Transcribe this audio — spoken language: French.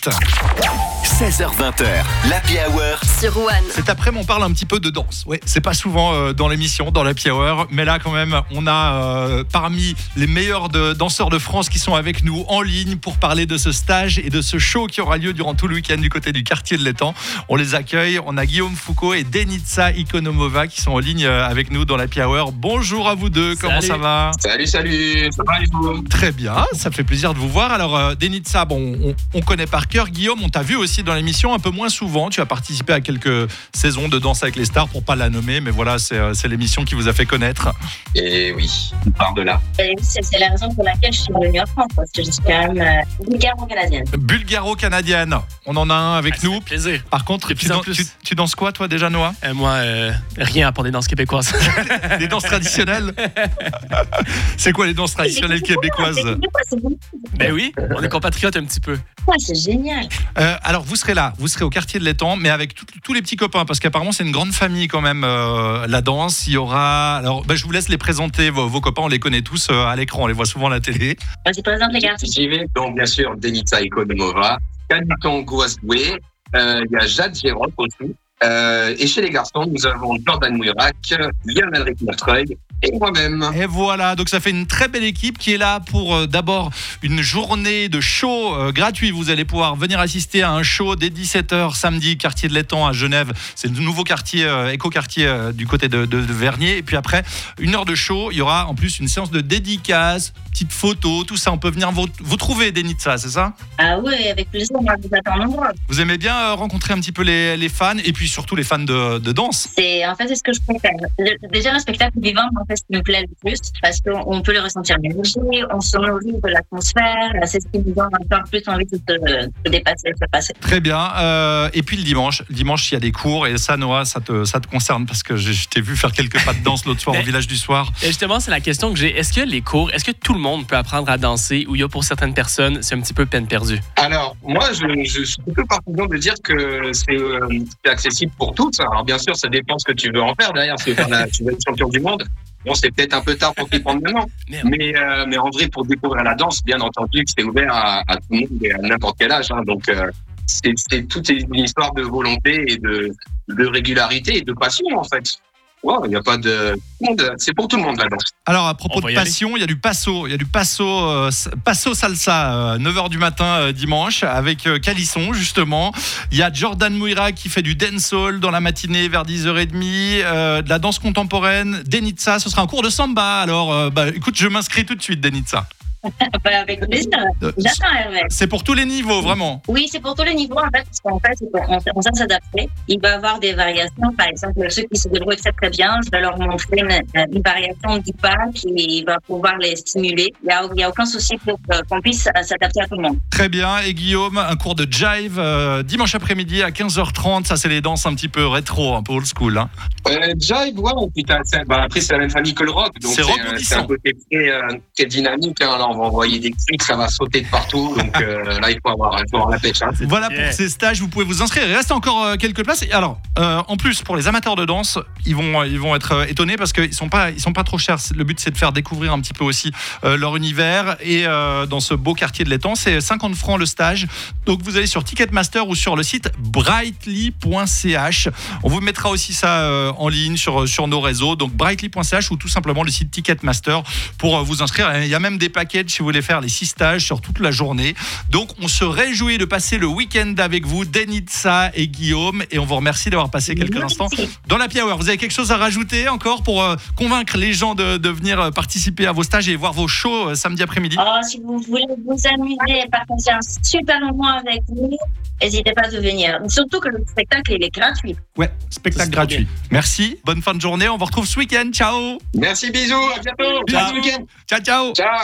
suite. 16h-20h, l'Happy Hour sur One. Cet après-midi, on parle un petit peu de danse. Ouais, c'est pas souvent dans l'émission, dans l'Happy Hour, mais là quand même, on a parmi les meilleurs danseurs de France qui sont avec nous en ligne pour parler de ce stage et de ce show qui aura lieu durant tout le week-end du côté du quartier de l'Étang. On les accueille, on a Guillaume Foucault et Denitsa Ikonomova qui sont en ligne avec nous dans l'Happy Hour. Bonjour à vous deux, comment ça va ? Salut, ça va et vous ? Très bien, ça fait plaisir de vous voir. Alors Denitsa, on connaît par cœur. Guillaume, on t'a vu aussi dans l'émission un peu moins souvent. Tu as participé à quelques saisons de Danse avec les stars, pour pas la nommer, mais voilà, c'est l'émission qui vous a fait connaître. Et oui, on part de là. Et c'est la raison pour laquelle je suis venue en France, parce que je suis quand même bulgaro-canadienne. Bulgaro-canadienne, on en a un avec nous. Plaisir. Par contre, tu danses quoi toi déjà, Noah ? Moi, rien à part des danses québécoises. Des danses traditionnelles ? C'est quoi les danses traditionnelles québécoises ? Ben oui, on est compatriotes un petit peu. Ouais, c'est génial. Alors vous serez là, vous serez au quartier de l'Étang, mais avec tous les petits copains, parce qu'apparemment c'est une grande famille quand même, la danse. Il y aura, alors je vous laisse les présenter, vos copains, on les connaît tous à l'écran, on les voit souvent à la télé. Vas-y, présente les gars. J'y vais, donc bien sûr, Denitsa Ikonomova, Kaniton Gouasdoué, il y a Jade Gérard aussi. Et chez les garçons, nous avons Jordan Mouirac, Yann-Henrik Montreuil et moi-même. Et voilà, donc ça fait une très belle équipe qui est là pour d'abord une journée de show gratuit. Vous allez pouvoir venir assister à un show dès 17h samedi, quartier de l'Étang à Genève. C'est le nouveau quartier, éco-quartier du côté de Vernier. Et puis après, 1 heure de show, il y aura en plus une séance de dédicaces, petites photos, tout ça. On peut venir vous trouver, Denitsa, c'est ça ? Ah oui, avec plaisir, on va vous attendre nombreux. Vous aimez bien rencontrer un petit peu les fans et puis surtout les fans de danse ? C'est ce que je préfère. Déjà, le spectacle vivant, en fait, ce qui me plaît le plus, parce qu'on peut le ressentir l'énergie, on se nourrit de l'atmosphère, c'est ce qui nous donne encore plus envie de se dépasser, de se passer. Très bien. Et puis le dimanche, il y a des cours et ça, Noah, ça te concerne parce que je t'ai vu faire quelques pas de danse l'autre soir au village du soir. Et justement, c'est la question que j'ai. Est-ce que tout le monde peut apprendre à danser ou il y a pour certaines personnes, c'est un petit peu peine perdue? Alors, moi, je suis plutôt partisan de dire que c'est accessible pour tous. Alors, bien sûr, ça dépend ce que tu veux en faire derrière. Si tu veux être champion du monde, bon, c'est peut-être un peu tard pour t'y prendre maintenant. Mais en vrai, pour découvrir la danse, bien entendu, c'est ouvert à tout le monde et à n'importe quel âge. Hein. Donc, c'est toute une histoire de volonté et de régularité et de passion, en fait. Ouais, il n'y a pas de... C'est pour tout le monde, la danse. Alors, à propos de passion, il y a du passo. Il y a du passo salsa, 9h du matin dimanche, avec Calisson, justement. Il y a Jordan Mouirac qui fait du dancehall dans la matinée vers 10h30. De la danse contemporaine. Denitsa, ce sera un cours de samba. Alors, écoute, je m'inscris tout de suite, Denitsa. Avec plaisir. J'attends, Hervé. C'est pour tous les niveaux, vraiment. Oui, c'est pour tous les niveaux. En fait, ce qu'on fait, c'est qu'on sait s'adapter. Il va y avoir des variations. Par exemple, ceux qui se débrouillent très bien, je vais leur montrer une variation du pas qui va pouvoir les stimuler. Il n'y a aucun souci pour qu'on puisse s'adapter à tout le monde. Très bien. Et Guillaume, un cours de jive dimanche après-midi à 15h30. Ça, c'est les danses un petit peu rétro, un peu old school. Hein. Jive, ouais. Après, c'est la même famille que le rock. Donc c'est un côté très dynamique. Hein. On va envoyer des clics, ça va sauter de partout. Donc là, il faut avoir la pêche. Hein. Voilà pour ces stages, vous pouvez vous inscrire. Il reste encore quelques places. Et alors, en plus, pour les amateurs de danse, ils vont être étonnés parce qu'ils sont pas trop chers. Le but, c'est de faire découvrir un petit peu aussi leur univers. Et dans ce beau quartier de l'Étang, c'est 50 francs le stage. Donc, vous allez sur Ticketmaster ou sur le site brightly.ch. On vous mettra aussi ça en ligne sur nos réseaux. Donc, brightly.ch ou tout simplement le site Ticketmaster pour vous inscrire. Il y a même des paquets si vous voulez faire les 6 stages sur toute la journée. Donc, on se réjouit de passer le week-end avec vous, Denitsa et Guillaume, et on vous remercie d'avoir passé quelques instants dans l'Happy Hour. Vous avez quelque chose à rajouter encore pour convaincre les gens de venir participer à vos stages et voir vos shows samedi après-midi? Si vous voulez vous amuser et partager un super moment avec nous, n'hésitez pas à venir. Surtout que le spectacle, il est gratuit. Ouais, spectacle gratuit. Merci, bonne fin de journée. On vous retrouve ce week-end. Ciao. Merci, bisous, à bientôt. Ciao. Ciao. Ciao.